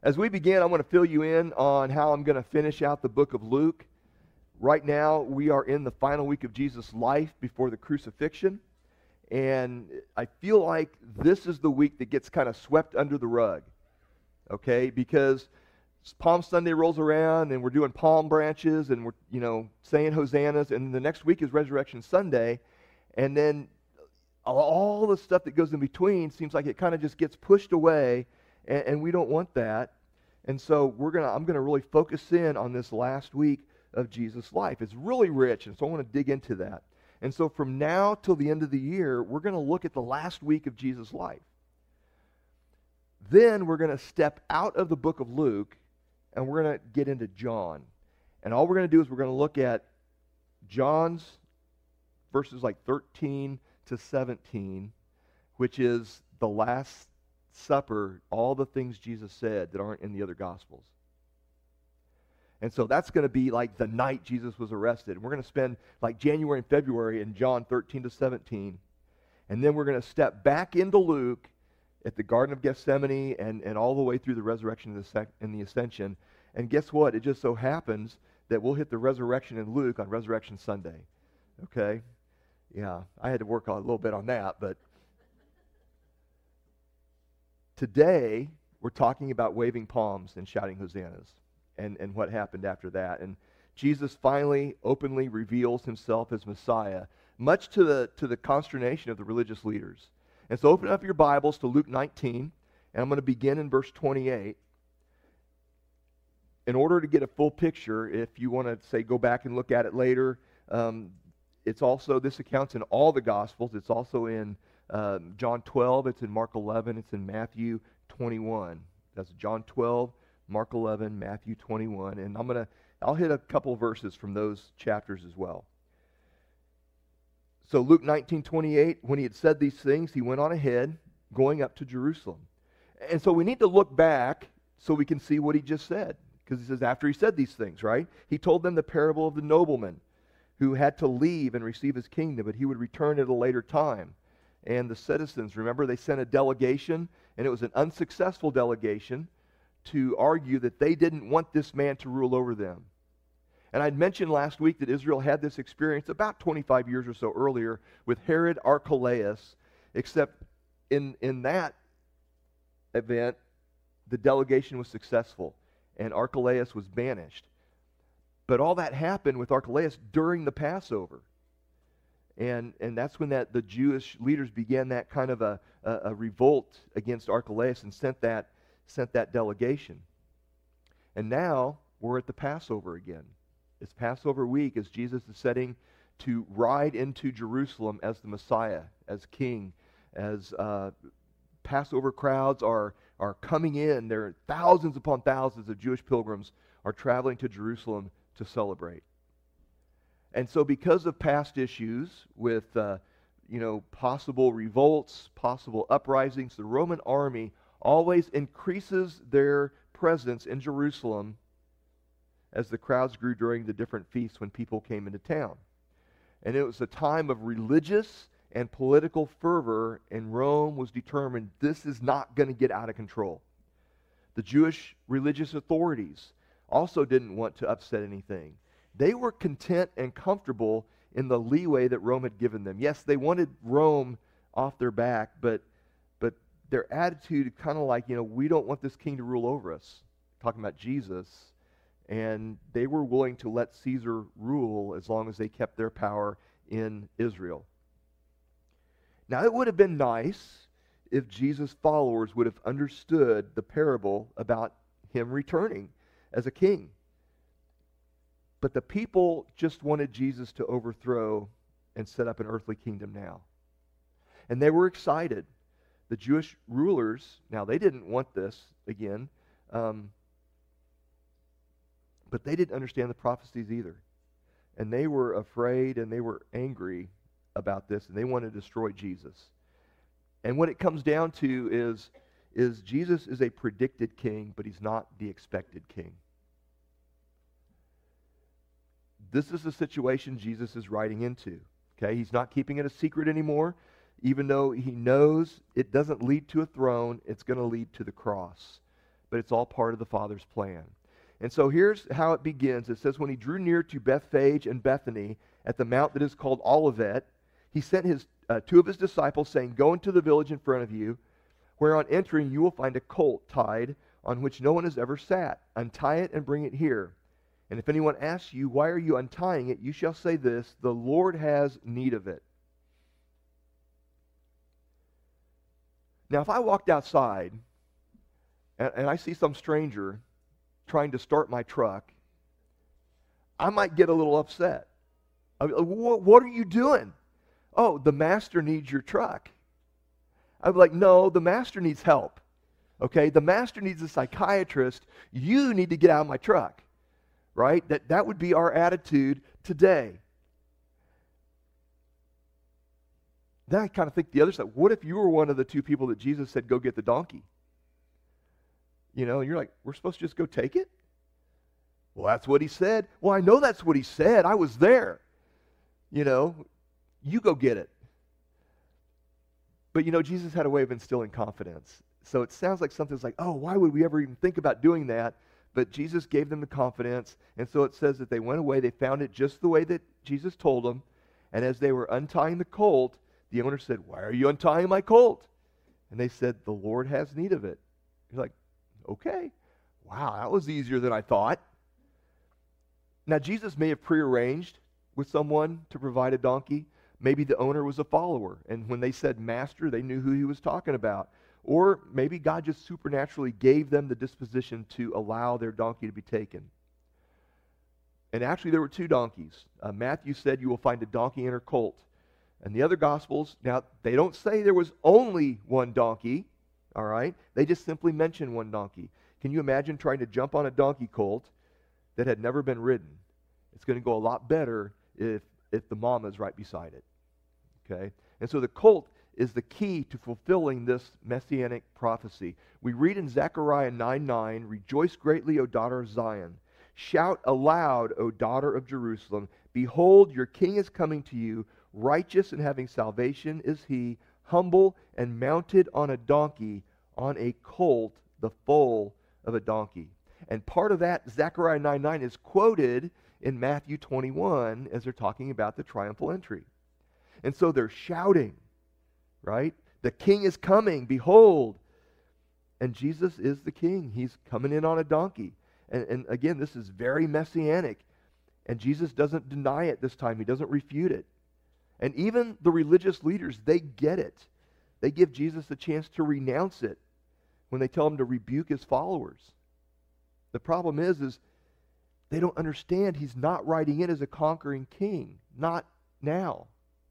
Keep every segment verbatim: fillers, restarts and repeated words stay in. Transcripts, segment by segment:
As we begin, I want to fill you in on how I'm going to finish out the book of Luke. Right now, we are in the final week of Jesus' life before the crucifixion. And I feel like this is the week that gets kind of swept under the rug. Okay? Because Palm Sunday rolls around and we're doing palm branches and we're, you know, saying hosannas. And the next week is Resurrection Sunday. And then all the stuff that goes in between seems like it kind of just gets pushed away. And, and we don't want that. And so we're gonna I'm gonna really focus in on this last week of Jesus' life. It's really rich, and so I want to dig into that. And so from now till the end of the year, we're going to look at the last week of Jesus' life. Then we're going to step out of the book of Luke, and we're going to get into John. And all we're going to do is we're going to look at John's verses like thirteen to seventeen, which is the Last Supper, all the things Jesus said that aren't in the other Gospels. And so that's going to be like the night Jesus was arrested. And we're going to spend like January and February in John thirteen to seventeen. And then we're going to step back into Luke at the Garden of Gethsemane and, and all the way through the resurrection and the, sec- and the ascension. And guess what? It just so happens that we'll hit the resurrection in Luke on Resurrection Sunday. Okay? Yeah, I had to work on a little bit on that, but today, we're talking about waving palms and shouting hosannas and, and what happened after that. And Jesus finally openly reveals himself as Messiah, much to the, to the consternation of the religious leaders. And so open up your Bibles to Luke nineteen, and I'm going to begin in verse twenty-eight. In order to get a full picture, if you want to, say, go back and look at it later, um, it's also, this account's in all the Gospels. It's also in Um, John twelve, it's in Mark eleven, it's in Matthew twenty-one. That's John twelve, Mark eleven, Matthew twenty-one. And I'm going to, I'll hit a couple verses from those chapters as well. So Luke nineteen twenty-eight, when he had said these things, he went on ahead, going up to Jerusalem. And so we need to look back so we can see what he just said. Because he says after he said these things, right? He told them the parable of the nobleman who had to leave and receive his kingdom, but he would return at a later time. And the citizens, remember, they sent a delegation, and it was an unsuccessful delegation to argue that they didn't want this man to rule over them. And I'd mentioned last week that Israel had this experience about twenty-five years or so earlier with Herod Archelaus, except in, in that event, the delegation was successful, and Archelaus was banished. But all that happened with Archelaus during the Passover. And and that's when that the Jewish leaders began that kind of a, a, a revolt against Archelaus and sent that sent that delegation. And now we're at the Passover again. It's Passover week as Jesus is setting to ride into Jerusalem as the Messiah, as King, as uh, Passover crowds are are coming in. There are thousands upon thousands of Jewish pilgrims are traveling to Jerusalem to celebrate. And so because of past issues with, uh, you know, possible revolts, possible uprisings, the Roman army always increases their presence in Jerusalem as the crowds grew during the different feasts when people came into town. And it was a time of religious and political fervor, and Rome was determined this is not going to get out of control. The Jewish religious authorities also didn't want to upset anything. They were content and comfortable in the leeway that Rome had given them. Yes, they wanted Rome off their back, but but their attitude kind of like, you know, we don't want this king to rule over us, talking about Jesus, and they were willing to let Caesar rule as long as they kept their power in Israel. Now, it would have been nice if Jesus' followers would have understood the parable about him returning as a king. But the people just wanted Jesus to overthrow and set up an earthly kingdom now. And they were excited. The Jewish rulers, now they didn't want this again, um, but they didn't understand the prophecies either. And they were afraid and they were angry about this, and they wanted to destroy Jesus. And what it comes down to is, is Jesus is a predicted king, but he's not the expected king. This is the situation Jesus is riding into. Okay, he's not keeping it a secret anymore, even though he knows it doesn't lead to a throne, it's going to lead to the cross. but it's all part of the Father's plan. And so here's how it begins. It says, when he drew near to Bethphage and Bethany at the mount that is called Olivet, he sent his uh, two of his disciples, saying, go into the village in front of you, where on entering you will find a colt tied, on which no one has ever sat. Untie it and bring it here. And if anyone asks you, why are you untying it? You shall say this, the Lord has need of it. Now, if I walked outside and, and I see some stranger trying to start my truck, I might get a little upset. I mean, what, what are you doing? Oh, the master needs your truck. I'm like, no, the master needs help. Okay, the master needs a psychiatrist. You need to get out of my truck. Right? That, that would be our attitude today. Then I kind of think the other side. What if you were one of the two people that Jesus said, go get the donkey? You know, and you're like, we're supposed to just go take it? Well, that's what he said. Well, I know that's what he said. I was there. You know, you go get it. But, you know, Jesus had a way of instilling confidence. So it sounds like something's like, oh, why would we ever even think about doing that? But Jesus gave them the confidence, and so it says that they went away. They found it just the way that Jesus told them. And as they were untying the colt, the owner said, why are you untying my colt? And they said, the Lord has need of it. You're like, okay. Wow, that was easier than I thought. Now, Jesus may have prearranged with someone to provide a donkey. Maybe the owner was a follower, and when they said master, they knew who he was talking about. Or maybe God just supernaturally gave them the disposition to allow their donkey to be taken. And actually there were two donkeys. Uh, Matthew said you will find a donkey and her colt. And the other Gospels, now they don't say there was only one donkey, all right? They just simply mention one donkey. Can you imagine trying to jump on a donkey colt that had never been ridden? It's going to go a lot better if, if the mama is right beside it, okay? And so the colt is the key to fulfilling this messianic prophecy. We read in Zechariah nine nine, rejoice greatly, O daughter of Zion. Shout aloud, O daughter of Jerusalem. Behold, your king is coming to you. Righteous and having salvation is he, humble and mounted on a donkey, on a colt, the foal of a donkey. And part of that, Zechariah nine nine, is quoted in Matthew twenty-one as they're talking about the triumphal entry. And so they're shouting. Right? The king is coming, behold. And Jesus is the king. He's coming in on a donkey. And, and again, this is very messianic. And Jesus doesn't deny it this time. He doesn't refute it. And even the religious leaders, they get it. They give Jesus a chance to renounce it when they tell him to rebuke his followers. The problem is, is they don't understand he's not riding in as a conquering king. Not now.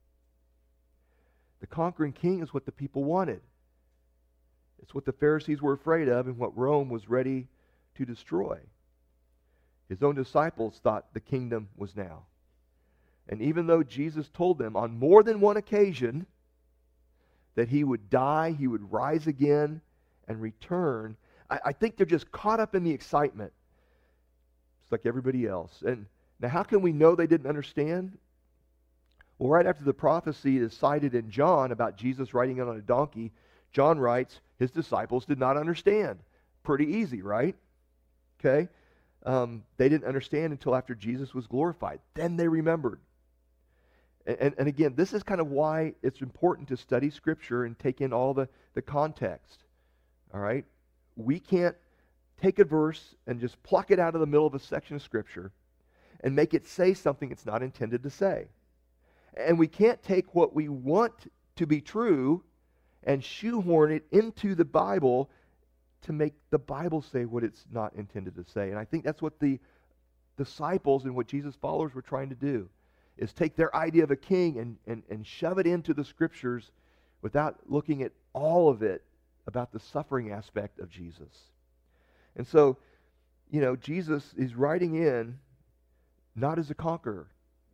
The conquering king is what the people wanted. It's what the Pharisees were afraid of and what Rome was ready to destroy. His own disciples thought the kingdom was now. And even though Jesus told them on more than one occasion that he would die, he would rise again and return, I, I think they're just caught up in the excitement. It's like everybody else. And now how can we know they didn't understand? Well, right after the prophecy is cited in John about Jesus riding in on a donkey, John writes, his disciples did not understand. Pretty easy, right? Okay? Um, they didn't understand until after Jesus was glorified. Then they remembered. And, and, and again, this is kind of why it's important to study Scripture and take in all the, the context. All right? We can't take a verse and just pluck it out of the middle of a section of Scripture and make it say something it's not intended to say. And we can't take what we want to be true and shoehorn it into the Bible to make the Bible say what it's not intended to say. And I think that's what the disciples and what Jesus' followers were trying to do, is take their idea of a king and, and, and shove it into the Scriptures without looking at all of it about the suffering aspect of Jesus. And so, you know, Jesus is riding in not as a conqueror.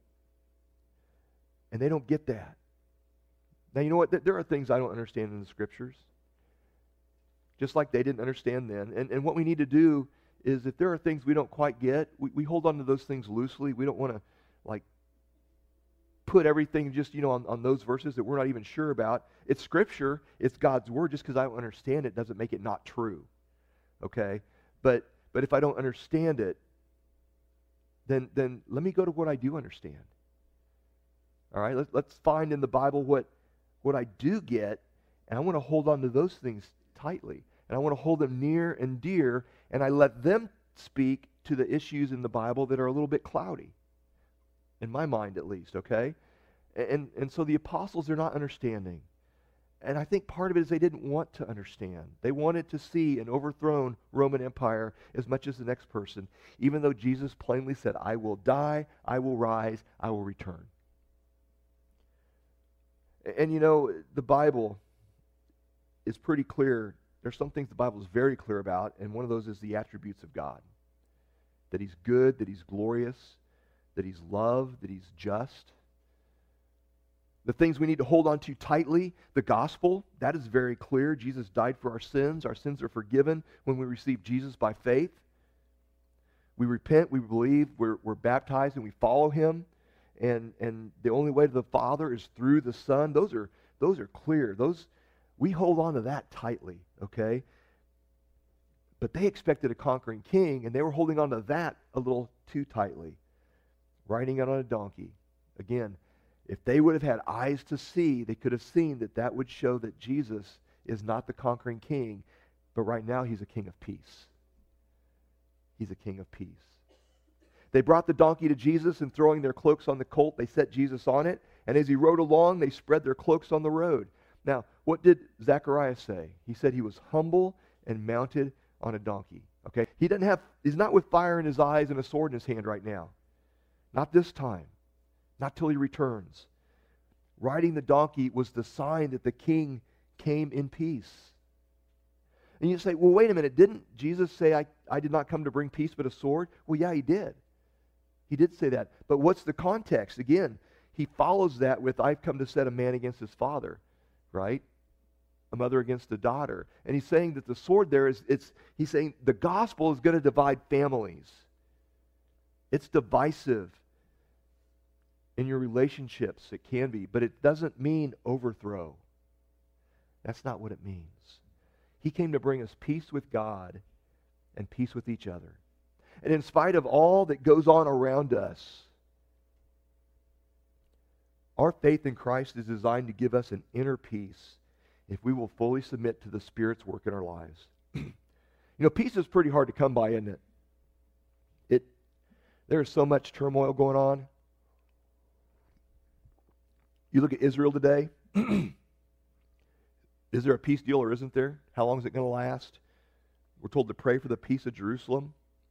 And they don't get that. Now, you know what? There are things I don't understand in the Scriptures. Just like they didn't understand then. And, and what we need to do is, if there are things we don't quite get, we, we hold on to those things loosely. We don't want to, like, put everything just, you know, on, on those verses that we're not even sure about. It's Scripture. It's God's Word. Just because I don't understand it doesn't make it not true. okay? But but if I don't understand it, then then let me go to what I do understand. All right, Let, let's find in the Bible what what I do get, and I want to hold on to those things tightly. And I want to hold them near and dear, and I let them speak to the issues in the Bible that are a little bit cloudy, in my mind at least, okay? And, and so the apostles are not understanding. And I think part of it is they didn't want to understand. They wanted to see an overthrown Roman Empire as much as the next person, even though Jesus plainly said, I will die, I will rise, I will return. And, and you know, the Bible is pretty clear. There's some things the Bible is very clear about, and one of those is the attributes of God. That he's good, that he's glorious, that he's love, that he's just. The things we need to hold on to tightly, the gospel, that is very clear. Jesus died for our sins. Our sins are forgiven when we receive Jesus by faith. We repent, we believe, we're, we're baptized, and we follow him. And, and the only way to the Father is through the Son. Those are, those are clear. Those, we hold on to that tightly, okay? But they expected a conquering king, and they were holding on to that a little too tightly. Riding out on a donkey. Again, if they would have had eyes to see, they could have seen that that would show that Jesus is not the conquering king, but right now he's a king of peace. He's a king of peace. They brought the donkey to Jesus, and throwing their cloaks on the colt, they set Jesus on it, and as he rode along, they spread their cloaks on the road. Now, what did Zechariah say? He said he was humble and mounted on a donkey. Okay? He doesn't have, he's not with fire in his eyes and a sword in his hand right now. Not this time. Not till he returns. Riding the donkey was the sign that the king came in peace. And you say, well, wait a minute, didn't Jesus say, I, I did not come to bring peace but a sword? Well, yeah, he did. He did say that. But what's the context? Again, he follows that with, I've come to set a man against his father, right? A mother against a daughter. And he's saying that the sword there is, it's, he's saying the gospel is going to divide families. It's divisive. In your relationships, it can be, but it doesn't mean overthrow. That's not what it means. He came to bring us peace with God and peace with each other. And in spite of all that goes on around us, our faith in Christ is designed to give us an inner peace if we will fully submit to the Spirit's work in our lives. You know, peace is pretty hard to come by, isn't it? It there is so much turmoil going on. You look at Israel today. Is there a peace deal or isn't there? How long is it going to last? We're told to pray for the peace of Jerusalem.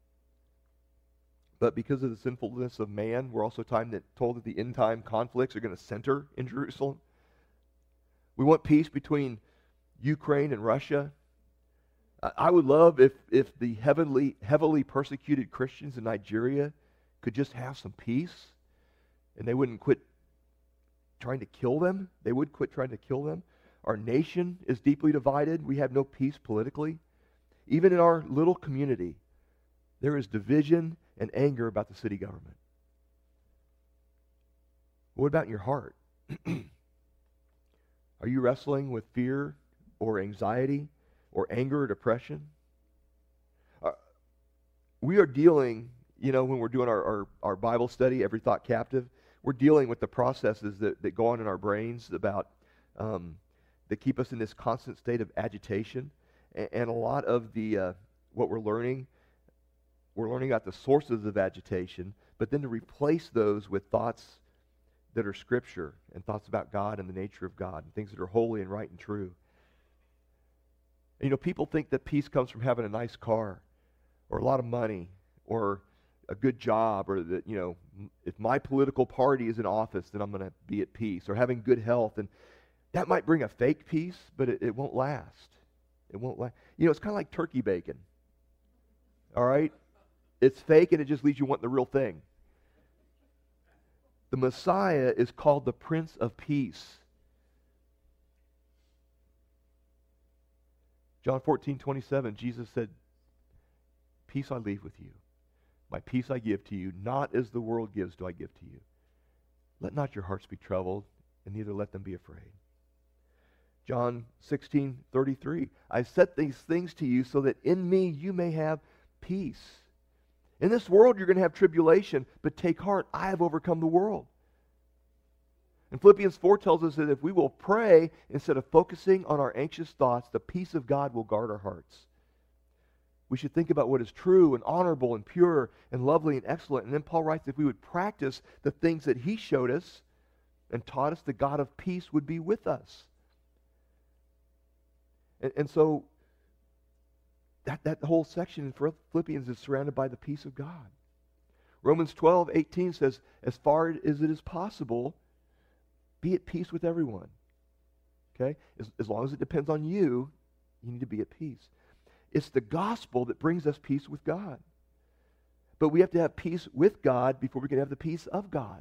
But because of the sinfulness of man, we're also time that, told that the end-time conflicts are going to center in Jerusalem. We want peace between Ukraine and Russia. I would love if, if the heavily, heavily persecuted Christians in Nigeria could just have some peace and they wouldn't quit trying to kill them. They would quit trying to kill them. Our nation is deeply divided. We have no peace politically. Even in our little community, there is division and anger about the city government. What about in your heart? Are you wrestling with fear or anxiety or anger or depression? Uh, we are dealing, you know, when we're doing our, our, our Bible study, Every Thought Captive, we're dealing with the processes that, that go on in our brains about um, that keep us in this constant state of agitation. And, and a lot of the uh, what we're learning, we're learning about the sources of agitation, but then to replace those with thoughts that are Scripture and thoughts about God and the nature of God and things that are holy and right and true. And, you know, people think that peace comes from having a nice car or a lot of money or a good job, or that, you know, if my political party is in office, then I'm going to be at peace, or having good health. And that might bring a fake peace, but it, it won't last. It won't last. You know, it's kind of like turkey bacon. All right? It's fake and it just leaves you wanting the real thing. The Messiah is called the Prince of Peace. John fourteen twenty-seven, Jesus said, peace I leave with you. My peace I give to you, not as the world gives do I give to you. Let not your hearts be troubled, and neither let them be afraid. John sixteen thirty-three. I said these things to you so that in me you may have peace. In this world you're going to have tribulation, but take heart, I have overcome the world. And Philippians four tells us that if we will pray instead of focusing on our anxious thoughts, the peace of God will guard our hearts. We should think about what is true and honorable and pure and lovely and excellent. And then Paul writes, if we would practice the things that he showed us and taught us, the God of peace would be with us. And, and so that, that whole section in Philippians is surrounded by the peace of God. Romans twelve eighteen says, as far as it is possible, be at peace with everyone. Okay? As, as long as it depends on you, you need to be at peace. It's the gospel that brings us peace with God. But we have to have peace with God before we can have the peace of God.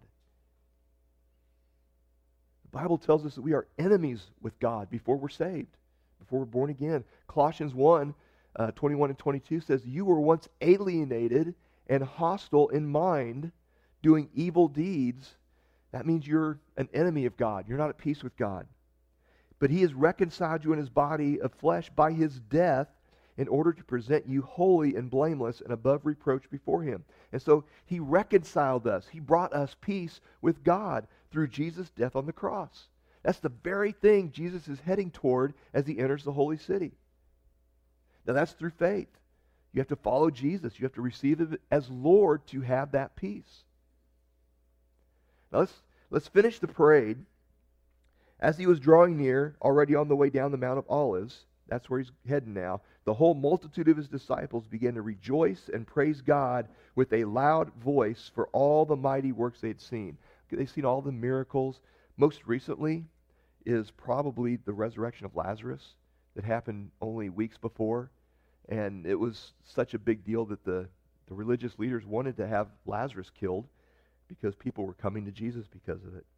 The Bible tells us that we are enemies with God before we're saved, before we're born again. Colossians one, uh, twenty-one and twenty-two says, you were once alienated and hostile in mind, doing evil deeds. That means you're an enemy of God. You're not at peace with God. But he has reconciled you in his body of flesh by his death in order to present you holy and blameless and above reproach before him. And so he reconciled us. He brought us peace with God through Jesus' death on the cross. That's the very thing Jesus is heading toward as he enters the holy city. Now that's through faith. You have to follow Jesus. You have to receive him as Lord to have that peace. Now let's, let's finish the parade. As he was drawing near, already on the way down the Mount of Olives, that's where he's heading now, the whole multitude of his disciples began to rejoice and praise God with a loud voice for all the mighty works they had seen. They've seen all the miracles. Most recently is probably the resurrection of Lazarus that happened only weeks before. And it was such a big deal that the, the religious leaders wanted to have Lazarus killed because people were coming to Jesus because of it.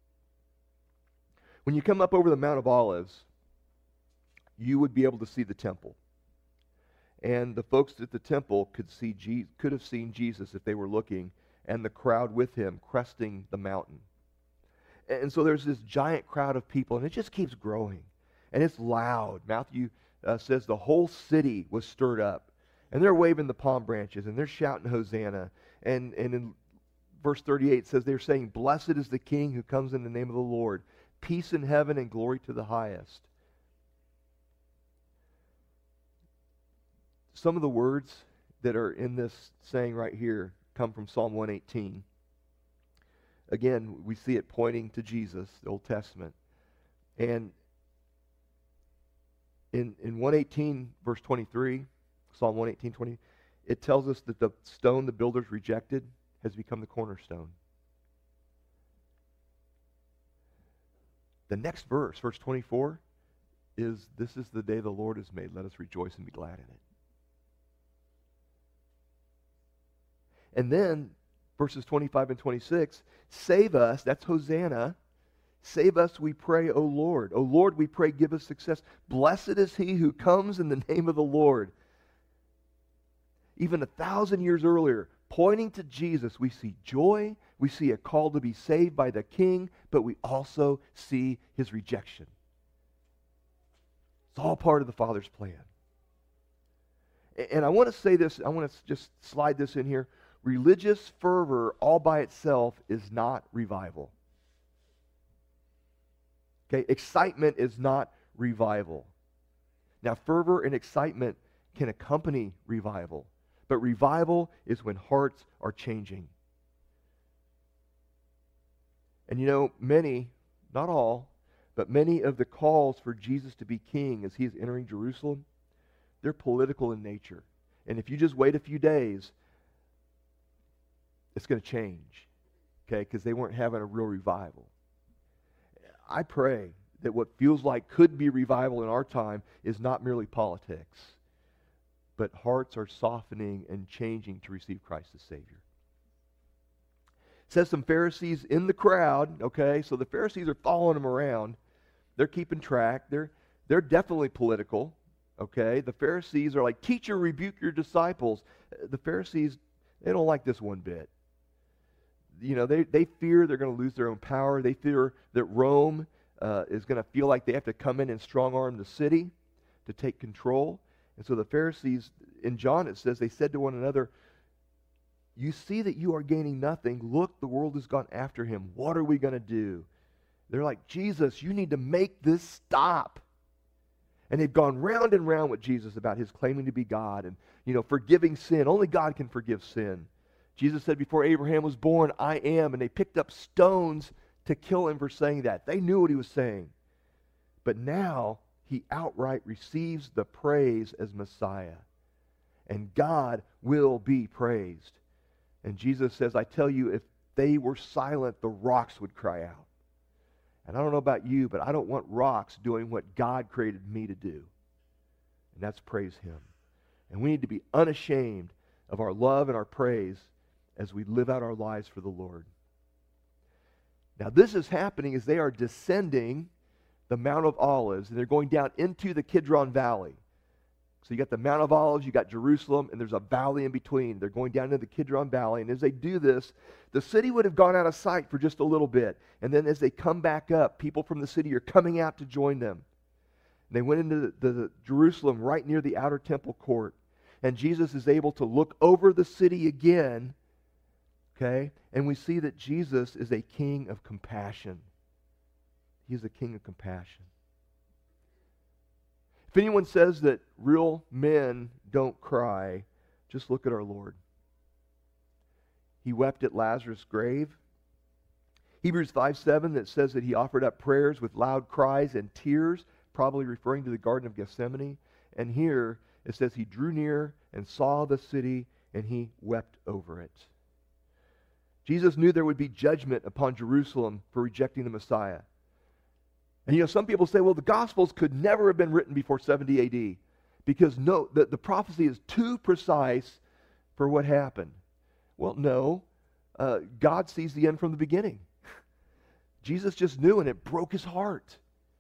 When you come up over the Mount of Olives, you would be able to see the temple. And the folks at the temple could see Je- could have seen Jesus if they were looking, and the crowd with him cresting the mountain. And so there's this giant crowd of people, and it just keeps growing. And it's loud. Matthew uh, says the whole city was stirred up. And they're waving the palm branches, and they're shouting Hosanna. And, and in verse thirty-eight it says they're saying, blessed is the King who comes in the name of the Lord. Peace in heaven and glory to the highest. Some of the words that are in this saying right here come from Psalm one eighteen. Again, we see it pointing to Jesus, the Old Testament. And in, in one eighteen, verse twenty-three, Psalm one eighteen, twenty, it tells us that the stone the builders rejected has become the cornerstone. The next verse, verse twenty-four, is, this is the day the Lord has made. Let us rejoice and be glad in it. And then, verses twenty-five and twenty-six, save us, that's Hosanna. Save us, we pray, O Lord. O Lord, we pray, give us success. Blessed is he who comes in the name of the Lord. Even a thousand years earlier, pointing to Jesus, we see joy, we see a call to be saved by the King, but we also see his rejection. It's all part of the Father's plan. And I want to say this, I want to just slide this in here. Religious fervor all by itself is not revival. Okay, excitement is not revival. Now, fervor and excitement can accompany revival, but revival is when hearts are changing. And you know, many, not all, but many of the calls for Jesus to be king as he is entering Jerusalem, they're political in nature. And if you just wait a few days, it's going to change, okay, because they weren't having a real revival. I pray that what feels like could be revival in our time is not merely politics, but hearts are softening and changing to receive Christ as Savior. It says some Pharisees in the crowd, okay, so the Pharisees are following them around. They're keeping track. They're, they're definitely political, okay. The Pharisees are like, teacher, rebuke your disciples. The Pharisees, they don't like this one bit. You know, they, they fear they're going to lose their own power. They fear that Rome uh, is going to feel like they have to come in and strong-arm the city to take control. And so the Pharisees, in John it says, they said to one another, you see that you are gaining nothing. Look, the world has gone after him. What are we going to do? They're like, Jesus, you need to make this stop. And they've gone round and round with Jesus about his claiming to be God and, you know, forgiving sin. Only God can forgive sin. Jesus said, before Abraham was born, I am. And they picked up stones to kill him for saying that. They knew what he was saying. But now he outright receives the praise as Messiah. And God will be praised. And Jesus says, I tell you, if they were silent, the rocks would cry out. And I don't know about you, but I don't want rocks doing what God created me to do. And that's praise him. And we need to be unashamed of our love and our praise as we live out our lives for the Lord. Now this is happening as they are descending the Mount of Olives, and they're going down into the Kidron Valley. So you got the Mount of Olives, you got Jerusalem, and there's a valley in between. They're going down into the Kidron Valley, and as they do this, the city would have gone out of sight for just a little bit. And then as they come back up, people from the city are coming out to join them. And they went into the, the Jerusalem right near the outer temple court. And Jesus is able to look over the city again, okay? And we see that Jesus is a king of compassion. He is a king of compassion. If anyone says that real men don't cry, just look at our Lord. He wept at Lazarus' grave. Hebrews five seven that says that he offered up prayers with loud cries and tears, probably referring to the Garden of Gethsemane. And here it says he drew near and saw the city and he wept over it. Jesus knew there would be judgment upon Jerusalem for rejecting the Messiah. And you know, some people say, well, the Gospels could never have been written before seventy A D because no, the, the prophecy is too precise for what happened. Well, no. Uh, God sees the end from the beginning. Jesus just knew, and it broke his heart.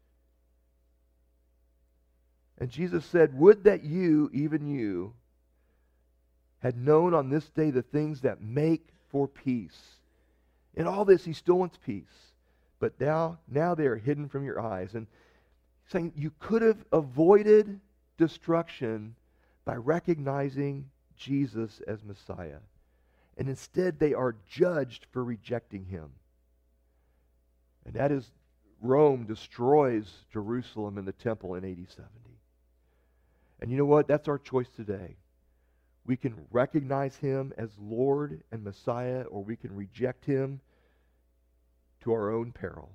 And Jesus said, would that you, even you, had known on this day the things that make for peace. In all this, he still wants peace. But now, now they are hidden from your eyes. And saying you could have avoided destruction by recognizing Jesus as Messiah. And instead they are judged for rejecting him. And that is, Rome destroys Jerusalem and the temple in A D seventy. And you know what? That's our choice today. We can recognize him as Lord and Messiah, or we can reject him to our own peril.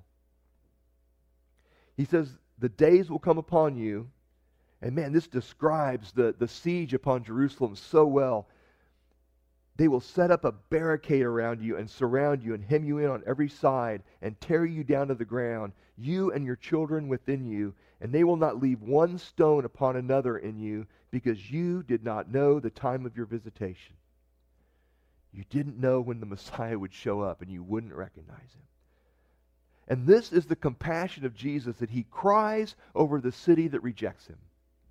He says, the days will come upon you, and man, this describes the, the siege upon Jerusalem so well. They will set up a barricade around you and surround you and hem you in on every side and tear you down to the ground, you and your children within you, and they will not leave one stone upon another in you, because you did not know the time of your visitation. You didn't know when the Messiah would show up, and you wouldn't recognize him. And this is the compassion of Jesus, that he cries over the city that rejects him.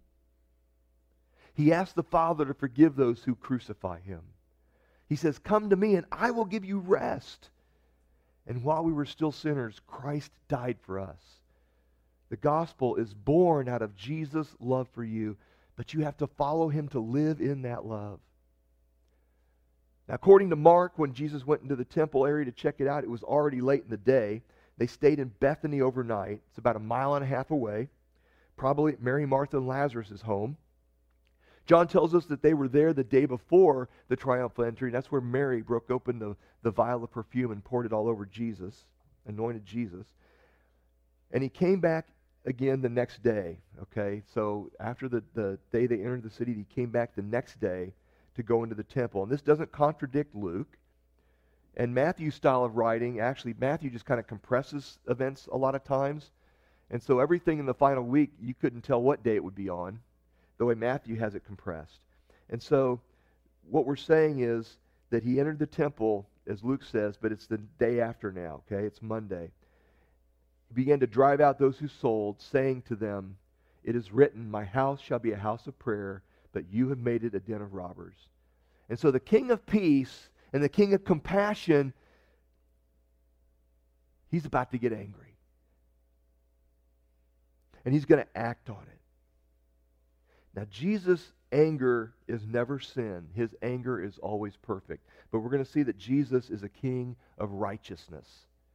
He asks the Father to forgive those who crucify him. He says, come to me and I will give you rest. And while we were still sinners, Christ died for us. The gospel is born out of Jesus' love for you, but you have to follow him to live in that love. Now, according to Mark, when Jesus went into the temple area to check it out, it was already late in the day. They stayed in Bethany overnight. It's about a mile and a half away, probably at Mary, Martha, and Lazarus' home. John tells us that they were there the day before the triumphal entry, and that's where Mary broke open the, the vial of perfume and poured it all over Jesus, anointed Jesus. And he came back again the next day, okay? So after the, the day they entered the city, he came back the next day to go into the temple. And this doesn't contradict Luke. And Matthew's style of writing, actually, Matthew just kind of compresses events a lot of times. And so everything in the final week, you couldn't tell what day it would be on, the way Matthew has it compressed. And so what we're saying is that he entered the temple, as Luke says, but it's the day after now, okay? It's Monday. He began to drive out those who sold, saying to them, it is written, my house shall be a house of prayer, but you have made it a den of robbers. And so the King of Peace and the King of Compassion, he's about to get angry. and he's going to act on it. Now, Jesus' anger is never sin. His anger is always perfect. But we're going to see that Jesus is a king of righteousness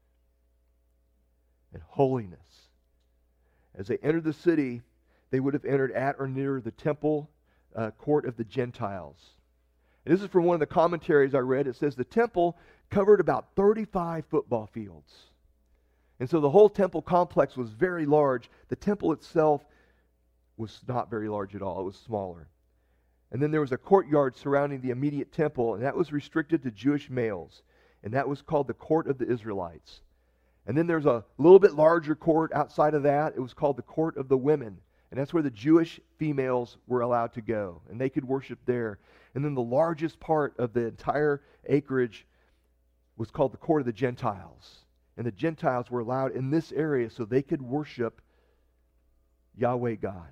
and holiness. As they entered the city, they would have entered at or near the temple uh, court of the Gentiles. And this is from one of the commentaries I read. It says the temple covered about thirty-five football fields. And so the whole temple complex was very large. The temple itself was not very large at all. It was smaller. And then there was a courtyard surrounding the immediate temple, and that was restricted to Jewish males. And that was called the court of the Israelites. And then there's a little bit larger court outside of that. It was called the court of the women. And that's where the Jewish females were allowed to go. And they could worship there. And then the largest part of the entire acreage was called the court of the Gentiles. And the Gentiles were allowed in this area so they could worship Yahweh God.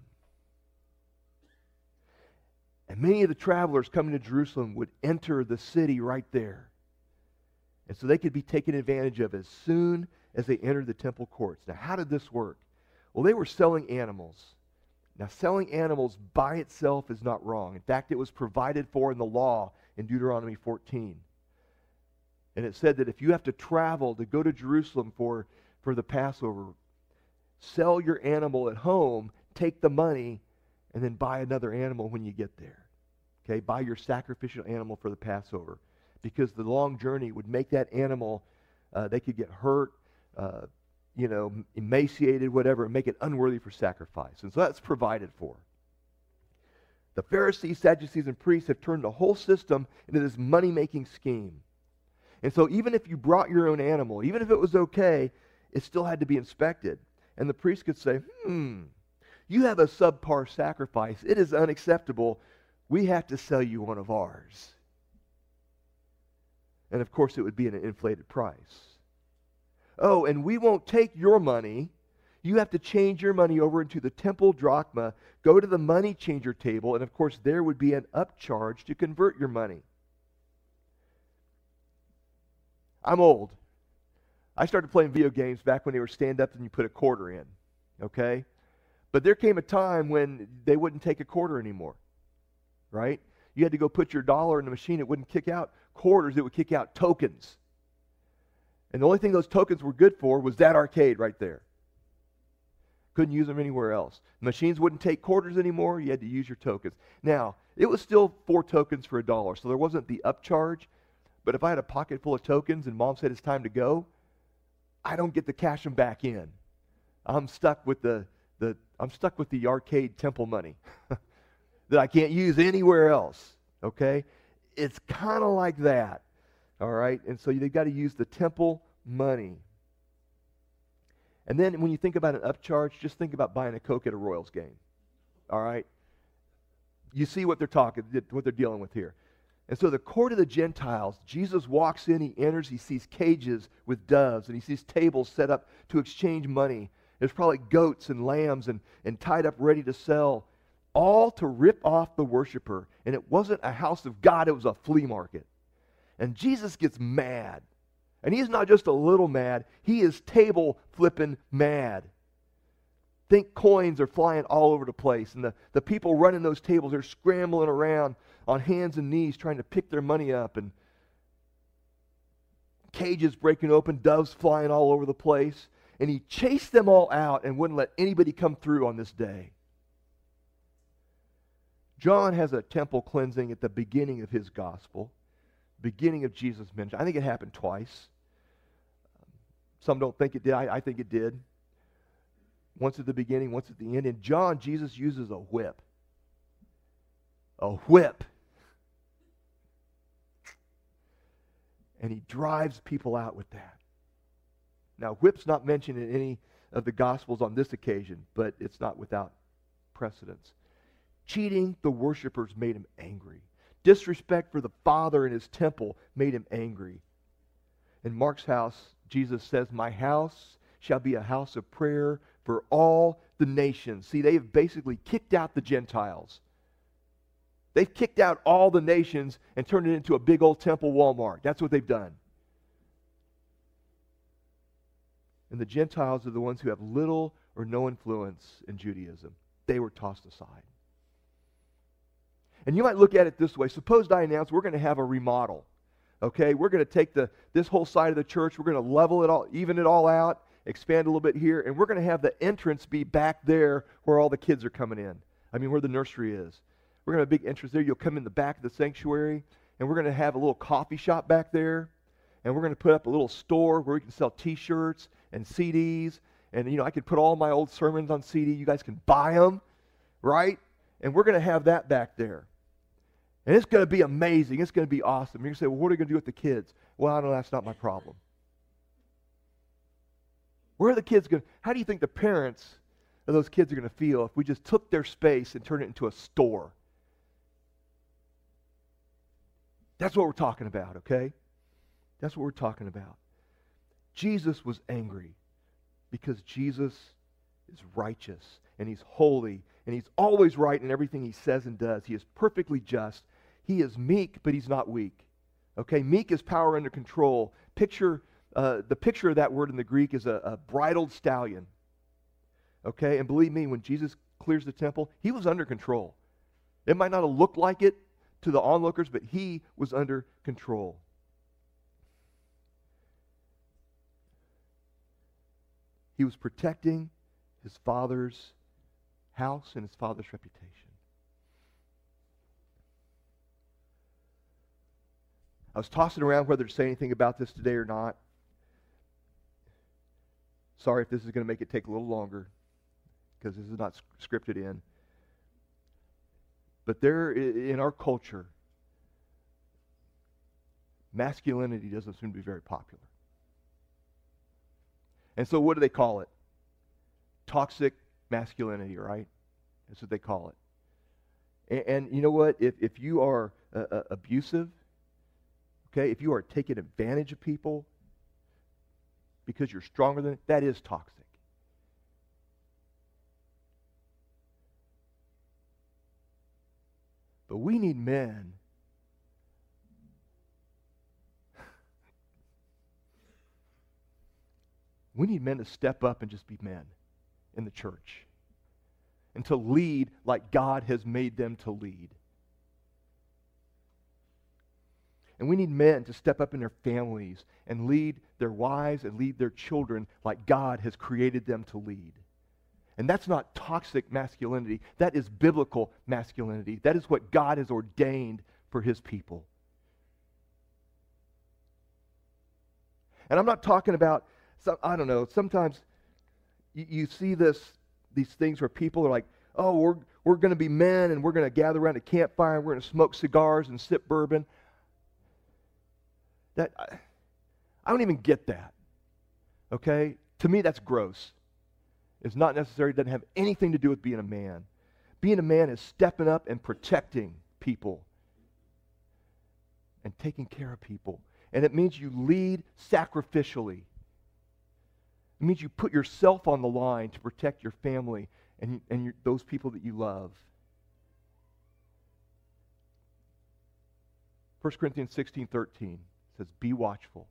And many of the travelers coming to Jerusalem would enter the city right there. And so they could be taken advantage of as soon as they entered the temple courts. Now, how did this work? Well, they were selling animals. Now, selling animals by itself is not wrong. In fact, it was provided for in the law in Deuteronomy fourteen. And it said that if you have to travel to go to Jerusalem for, for the Passover, sell your animal at home, take the money, and then buy another animal when you get there. Okay, buy your sacrificial animal for the Passover. Because the long journey would make that animal, uh, they could get hurt, uh, you know, emaciated, whatever, and make it unworthy for sacrifice. And so that's provided for. The Pharisees, Sadducees, and priests have turned the whole system into this money-making scheme. And so even if you brought your own animal, even if it was okay, it still had to be inspected. And the priest could say, hmm, you have a subpar sacrifice. It is unacceptable. We have to sell you one of ours. And of course, it would be at an inflated price. Oh, and we won't take your money. You have to change your money over into the temple drachma, go to the money changer table, and of course, there would be an upcharge to convert your money. I'm old. I started playing video games back when they were stand-ups and you put a quarter in, okay? But there came a time when they wouldn't take a quarter anymore, right? You had to go put your dollar in the machine. It wouldn't kick out quarters. It would kick out tokens. And the only thing those tokens were good for was that arcade right there. Couldn't use them anywhere else. The machines wouldn't take quarters anymore. You had to use your tokens. Now, it was still four tokens for a dollar, so there wasn't the upcharge. But if I had a pocket full of tokens and Mom said it's time to go, I don't get to cash them back in. I'm stuck with the, the I'm stuck with the arcade temple money that I can't use anywhere else. Okay? It's kind of like that. All right? And so you've got to use the temple money. And then when you think about an upcharge, just think about buying a Coke at a Royals game. All right? You see what they're talking, what they're dealing with here. And so the court of the Gentiles, Jesus walks in, he enters, he sees cages with doves, and he sees tables set up to exchange money. There's probably goats and lambs and, and tied up ready to sell, all to rip off the worshiper. And it wasn't a house of God, it was a flea market. And Jesus gets mad. And he's not just a little mad, he is table flipping mad. Think coins are flying all over the place, and the, the people running those tables are scrambling around on hands and knees trying to pick their money up, and cages breaking open, doves flying all over the place. And he chased them all out and wouldn't let anybody come through on this day. John has a temple cleansing at the beginning of his gospel, beginning of Jesus' ministry. I think it happened twice. Some don't think it did. I, I think it did. Once at the beginning, once at the end. In John, Jesus uses a whip. A whip. And he drives people out with that. Now, whip's not mentioned in any of the Gospels on this occasion, but it's not without precedence. Cheating the worshipers made him angry. Disrespect for the Father and his temple made him angry. In Mark's house, Jesus says, "My house shall be a house of prayer for all the nations." See, they have basically kicked out the Gentiles. They've kicked out all the nations and turned it into a big old temple Walmart. That's what they've done. And the Gentiles are the ones who have little or no influence in Judaism. They were tossed aside. And you might look at it this way. Suppose I announce we're going to have a remodel. Okay, we're going to take the this whole side of the church, we're going to level it all, even it all out, expand a little bit here, and we're going to have the entrance be back there where all the kids are coming in. I mean, where the nursery is. We're going to have a big entrance there. You'll come in the back of the sanctuary, and we're going to have a little coffee shop back there, and we're going to put up a little store where we can sell T-shirts and C Ds, and, you know, I could put all my old sermons on C D. You guys can buy them, right? And we're going to have that back there. And it's going to be amazing. It's going to be awesome. You're going to say, well, what are you going to do with the kids? Well, I don't know. That's not my problem. Where are the kids going to, how do you think the parents of those kids are going to feel if we just took their space and turned it into a store? That's what we're talking about, okay? That's what we're talking about. Jesus was angry because Jesus is righteous and he's holy and he's always right in everything he says and does. He is perfectly just. He is meek, but he's not weak. Okay, meek is power under control. Picture, uh, the picture of that word in the Greek is a, a bridled stallion. Okay, and believe me, when Jesus clears the temple, he was under control. It might not have looked like it to the onlookers, but he was under control. He was protecting his father's house and his father's reputation. I was tossing around whether to say anything about this today or not. Sorry if this is going to make it take a little longer, because this is not scripted in. But there, in our culture, masculinity doesn't seem to be very popular. And so what do they call it? Toxic masculinity, right? That's what they call it. And, and you know what? If, if you are uh, uh, abusive, okay, if you are taking advantage of people because you're stronger than, that is toxic. But we need men we need men to step up and just be men in the church and to lead like God has made them to lead. And we need men to step up in their families and lead their wives and lead their children like God has created them to lead. And that's not toxic masculinity. That is biblical masculinity. That is what God has ordained for his people. And I'm not talking about, some, I don't know, sometimes you, you see this, these things where people are like, oh, we're, we're going to be men and we're going to gather around a campfire and we're going to smoke cigars and sip bourbon. That I, I don't even get that. Okay? To me, that's gross. It's not necessary. It doesn't have anything to do with being a man. Being a man is stepping up and protecting people and taking care of people. And it means you lead sacrificially. It means you put yourself on the line to protect your family and, and your, those people that you love. First Corinthians sixteen thirteen says, be watchful.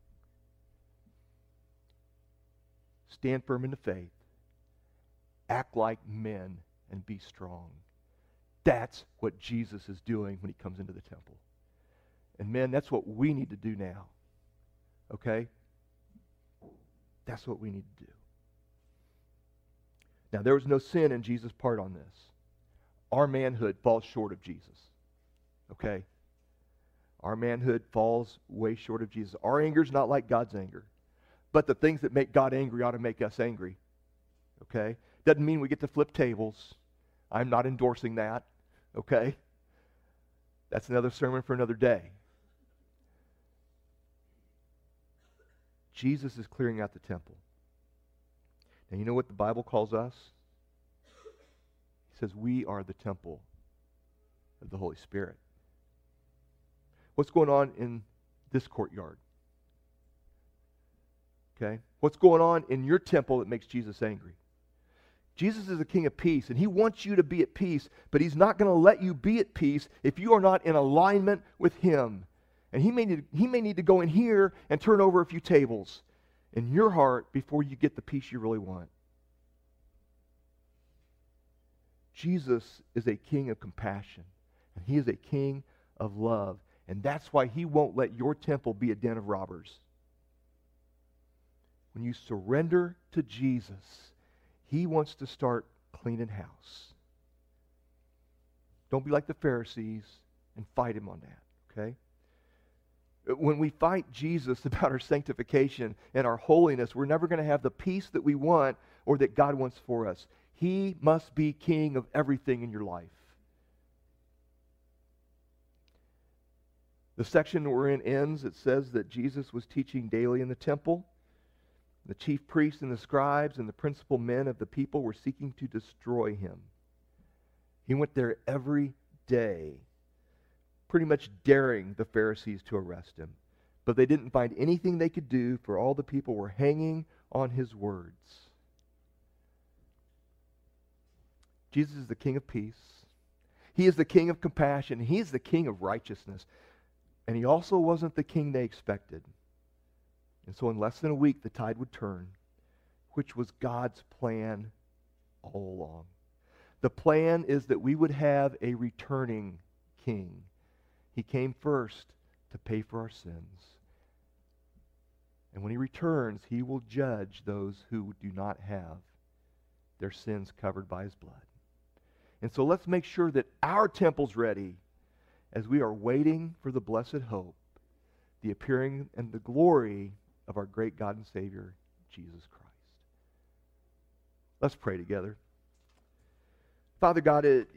Stand firm in the faith. Act like men and be strong. That's what Jesus is doing when he comes into the temple. And men, that's what we need to do now. Okay? That's what we need to do. Now, there was no sin in Jesus' part on this. Our manhood falls short of Jesus. Okay? Our manhood falls way short of Jesus. Our anger is not like God's anger. But the things that make God angry ought to make us angry. Okay? Doesn't mean we get to flip tables. I'm not endorsing that. Okay? That's another sermon for another day. Jesus is clearing out the temple. And you know what the Bible calls us? He says we are the temple of the Holy Spirit. What's going on in this courtyard? Okay? What's going on in your temple that makes Jesus angry? Jesus is the King of peace, and he wants you to be at peace, but he's not going to let you be at peace if you are not in alignment with him. And he may need, he may need to go in here and turn over a few tables in your heart before you get the peace you really want. Jesus is a king of compassion, and he is a king of love. And that's why he won't let your temple be a den of robbers. When you surrender to Jesus, he wants to start cleaning house. Don't be like the Pharisees and fight him on that, okay? When we fight Jesus about our sanctification and our holiness, we're never going to have the peace that we want or that God wants for us. He must be king of everything in your life. The section we're in ends. It says that Jesus was teaching daily in the temple. The chief priests and the scribes and the principal men of the people were seeking to destroy him. He went there every day, pretty much daring the Pharisees to arrest him. But they didn't find anything they could do, for all the people were hanging on his words. Jesus is the King of peace. He is the King of compassion. He is the King of righteousness. And he also wasn't the king they expected. And so in less than a week, the tide would turn, which was God's plan all along. The plan is that we would have a returning king. He came first to pay for our sins. And when he returns, he will judge those who do not have their sins covered by his blood. And so let's make sure that our temple's ready as we are waiting for the blessed hope, the appearing and the glory of our great God and Savior, Jesus Christ. Let's pray together. Father God, it,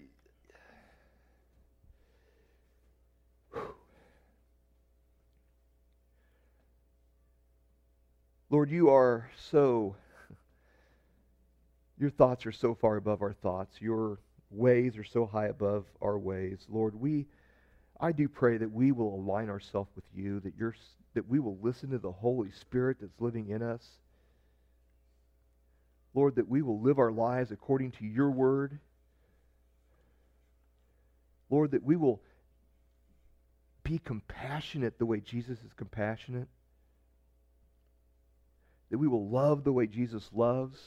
Lord, you are so, your thoughts are so far above our thoughts. Your ways are so high above our ways. Lord, we, I do pray that we will align ourselves with you, that you're, that we will listen to the Holy Spirit that's living in us. Lord, that we will live our lives according to your word. Lord, that we will be compassionate the way Jesus is compassionate. That we will love the way Jesus loves.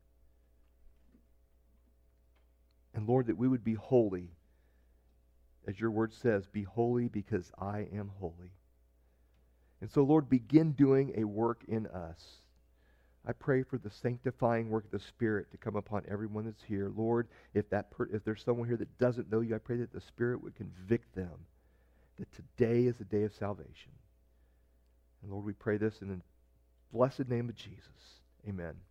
And Lord, that we would be holy. As your word says, be holy because I am holy. And so, Lord, begin doing a work in us. I pray for the sanctifying work of the Spirit to come upon everyone that's here. Lord, if that per- if there's someone here that doesn't know you, I pray that the Spirit would convict them that today is the day of salvation. And Lord, we pray this in the blessed name of Jesus. Amen.